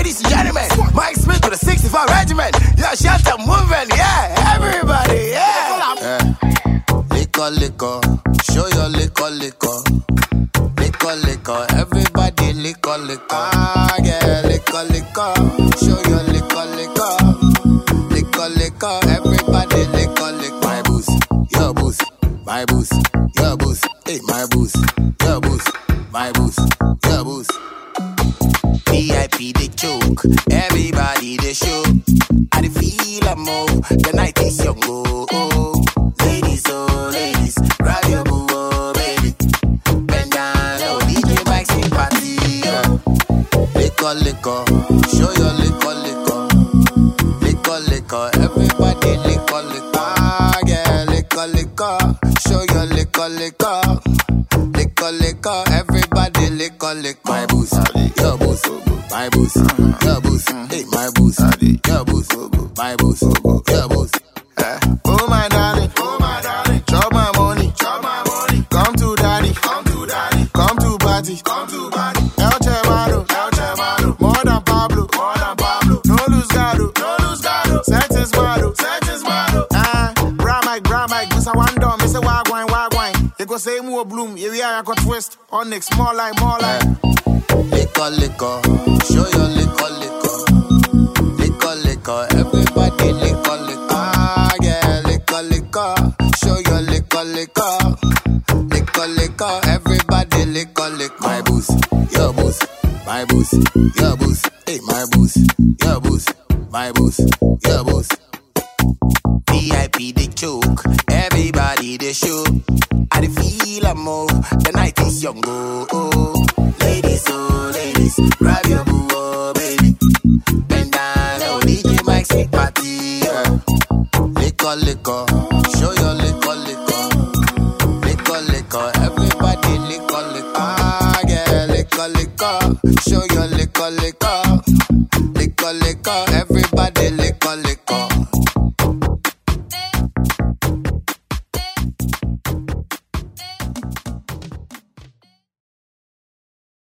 Ladies and gentlemen, Mike Smith with a 65 regiment. Yeah, shut up, moving, yeah, everybody, yeah. Liquor, liquor, show your liquor, liquor. Liquor, liquor, everybody liquor, liquor. Ah, yeah, liquor, liquor, show your liquor, liquor. Liquor, liquor, everybody liquor, liquor. My boost, your boost, my boost, your boost. Hey, my boost, your boost, my boost, your boost. VIP they choke, everybody they show. I feel a more, the night is young, oh. Ladies, oh ladies, grab your boo, oh baby. Bend down, oh DJ Mike sing party, yeah. Liquor, liquor, show your liquor, liquor. Liquor, liquor, everybody liquor, liquor. Ah, yeah, liquor, liquor, show your liquor, liquor. Liquor, liquor, everybody liquor, liquor. My boost, your boost. My boost, your boost, hey, my boost, your boost, my boost, your boost. Oh my darling, chop my money, come to daddy, come to party, El Chemado, more than Pablo, no lose gado, set is mado, Bra Mike, Mr. One Dom, Mr. Wagwine, you go say more bloom, here we are, I got twist, Onyx, more like. Liquor, liquor, show your liquor, liquor. Liquor, liquor, everybody liquor, liquor. Ah, yeah, liquor, liquor, show your liquor, liquor. Liquor, liquor, everybody liquor, liquor. My boost, your boost, my boost, your boost. Hey, my boost, your boost, my boost, your boost. VIP they choke, everybody they show. I feel a more, the night is young, oh. Ladies, oh ladies, grab your boo, oh baby. Bend down, oh DJ Mike sing party, yeah. Liquor, liquor, show your liquor, liquor. Liquor, liquor, everybody liquor, liquor. Ah, yeah, liquor, liquor, show your liquor, liquor. Liquor, liquor, everybody liquor, liquor.